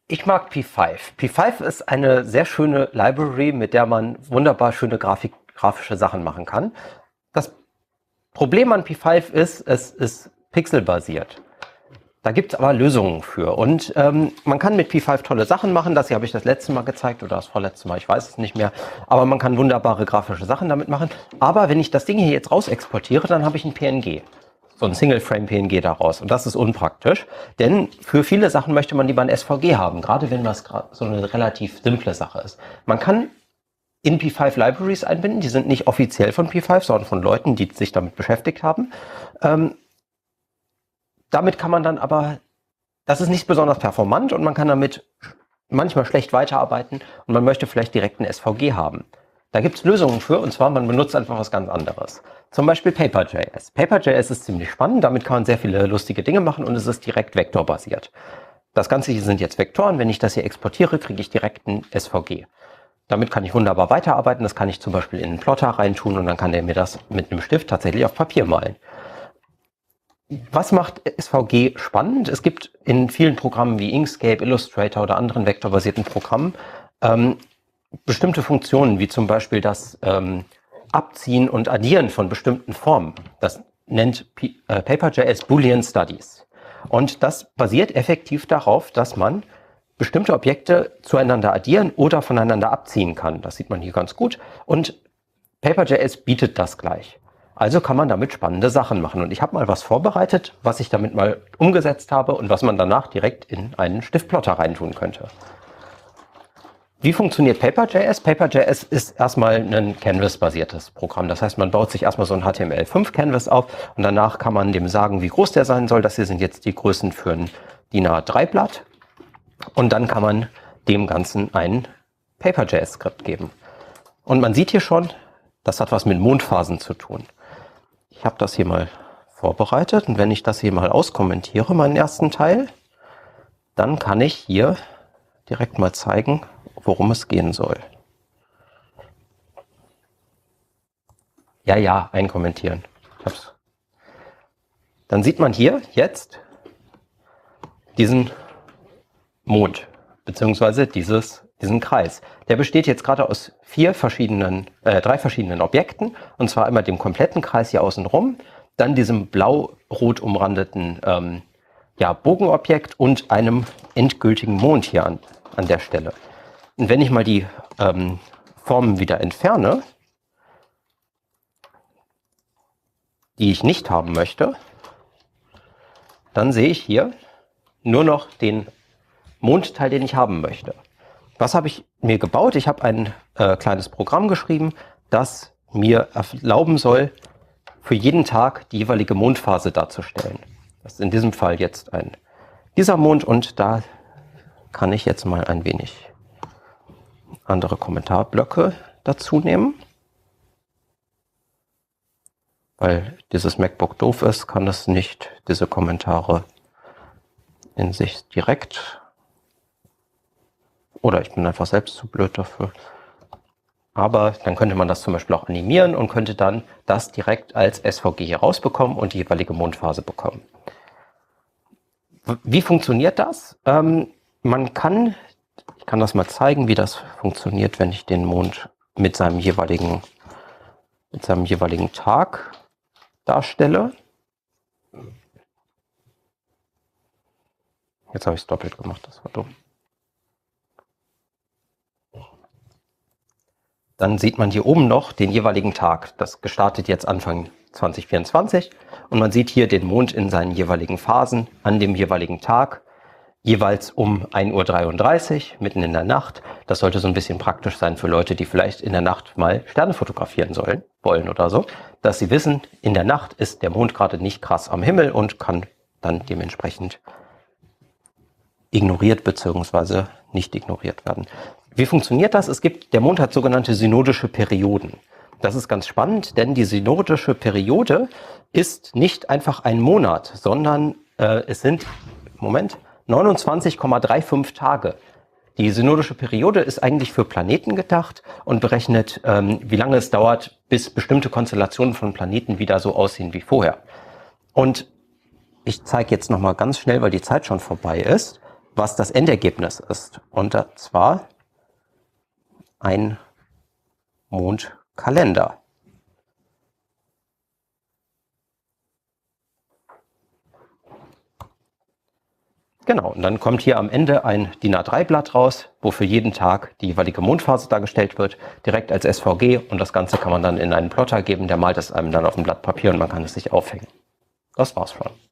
Ich mag P5. P5 ist eine sehr schöne Library, mit der man wunderbar schöne grafische Sachen machen kann. Das Problem an P5 ist, es ist pixelbasiert. Da gibt es aber Lösungen für. Und man kann mit P5 tolle Sachen machen. Das hier habe ich das letzte Mal gezeigt oder das vorletzte Mal, ich weiß es nicht mehr. Aber man kann wunderbare grafische Sachen damit machen. Aber wenn ich das Ding hier jetzt raus exportiere, dann habe ich ein PNG. So ein Single-Frame-PNG daraus. Und das ist unpraktisch, denn für viele Sachen möchte man lieber ein SVG haben, gerade wenn das so eine relativ simple Sache ist. Man kann in P5 Libraries einbinden, die sind nicht offiziell von P5, sondern von Leuten, die sich damit beschäftigt haben. Damit kann man dann aber, das ist nicht besonders performant und man kann damit manchmal schlecht weiterarbeiten und man möchte vielleicht direkt ein SVG haben. Da gibt es Lösungen für, und zwar man benutzt einfach was ganz anderes. Zum Beispiel Paper.js. Paper.js ist ziemlich spannend, damit kann man sehr viele lustige Dinge machen und es ist direkt vektorbasiert. Das Ganze hier sind jetzt Vektoren, wenn ich das hier exportiere, kriege ich direkt ein SVG. Damit kann ich wunderbar weiterarbeiten, das kann ich zum Beispiel in einen Plotter reintun und dann kann der mir das mit einem Stift tatsächlich auf Papier malen. Was macht SVG spannend? Es gibt in vielen Programmen wie Inkscape, Illustrator oder anderen vektorbasierten Programmen bestimmte Funktionen, wie zum Beispiel das Abziehen und Addieren von bestimmten Formen. Das nennt Paper.js Boolean Studies. Und das basiert effektiv darauf, dass man bestimmte Objekte zueinander addieren oder voneinander abziehen kann. Das sieht man hier ganz gut. Und Paper.js bietet das gleich. Also kann man damit spannende Sachen machen. Und ich habe mal was vorbereitet, was ich damit mal umgesetzt habe und was man danach direkt in einen Stiftplotter reintun könnte. Wie funktioniert Paper.js? Paper.js ist erstmal ein Canvas-basiertes Programm. Das heißt, man baut sich erstmal so ein HTML5-Canvas auf und danach kann man dem sagen, wie groß der sein soll. Das hier sind jetzt die Größen für ein DIN A3-Blatt. Und dann kann man dem Ganzen ein Paper.js-Skript geben. Und man sieht hier schon, das hat was mit Mondphasen zu tun. Ich habe das hier mal vorbereitet und wenn ich das hier mal auskommentiere, meinen ersten Teil, dann kann ich hier direkt mal zeigen, worum es gehen soll. Ja, einkommentieren. Dann sieht man hier jetzt diesen Mond, beziehungsweise diesen Kreis. Der besteht jetzt gerade aus drei verschiedenen Objekten, und zwar einmal dem kompletten Kreis hier außen rum, dann diesem blau-rot umrandeten Bogenobjekt und einem endgültigen Mond hier an der Stelle. Und wenn ich mal die Formen wieder entferne, die ich nicht haben möchte, dann sehe ich hier nur noch den Mondteil, den ich haben möchte. Was habe ich mir gebaut? Ich habe ein kleines Programm geschrieben, das mir erlauben soll, für jeden Tag die jeweilige Mondphase darzustellen. Das ist in diesem Fall jetzt dieser Mond und da kann ich jetzt mal ein wenig andere Kommentarblöcke dazu nehmen. Weil dieses MacBook doof ist, kann es nicht diese Kommentare in sich direkt. Oder ich bin einfach selbst zu blöd dafür. Aber dann könnte man das zum Beispiel auch animieren und könnte dann das direkt als SVG hier rausbekommen und die jeweilige Mondphase bekommen. Wie funktioniert das? Ich kann das mal zeigen, wie das funktioniert, wenn ich den Mond mit seinem jeweiligen Tag darstelle. Jetzt habe ich es doppelt gemacht, das war dumm. Dann sieht man hier oben noch den jeweiligen Tag. Das gestartet jetzt Anfang 2024 und man sieht hier den Mond in seinen jeweiligen Phasen an dem jeweiligen Tag, jeweils um 1:33 Uhr, mitten in der Nacht. Das sollte so ein bisschen praktisch sein für Leute, die vielleicht in der Nacht mal Sterne fotografieren wollen oder so, dass sie wissen, in der Nacht ist der Mond gerade nicht krass am Himmel und kann dann dementsprechend ignoriert bzw. nicht ignoriert werden. Wie funktioniert das? Der Mond hat sogenannte synodische Perioden. Das ist ganz spannend, denn die synodische Periode ist nicht einfach ein Monat, sondern es sind 29,35 Tage. Die synodische Periode ist eigentlich für Planeten gedacht und berechnet, wie lange es dauert, bis bestimmte Konstellationen von Planeten wieder so aussehen wie vorher. Und ich zeige jetzt nochmal ganz schnell, weil die Zeit schon vorbei ist, was das Endergebnis ist. Und zwar ein Mondkalender. Genau, und dann kommt hier am Ende ein DIN A3-Blatt raus, wo für jeden Tag die jeweilige Mondphase dargestellt wird, direkt als SVG, und das Ganze kann man dann in einen Plotter geben, der malt es einem dann auf ein Blatt Papier und man kann es sich aufhängen. Das war's schon.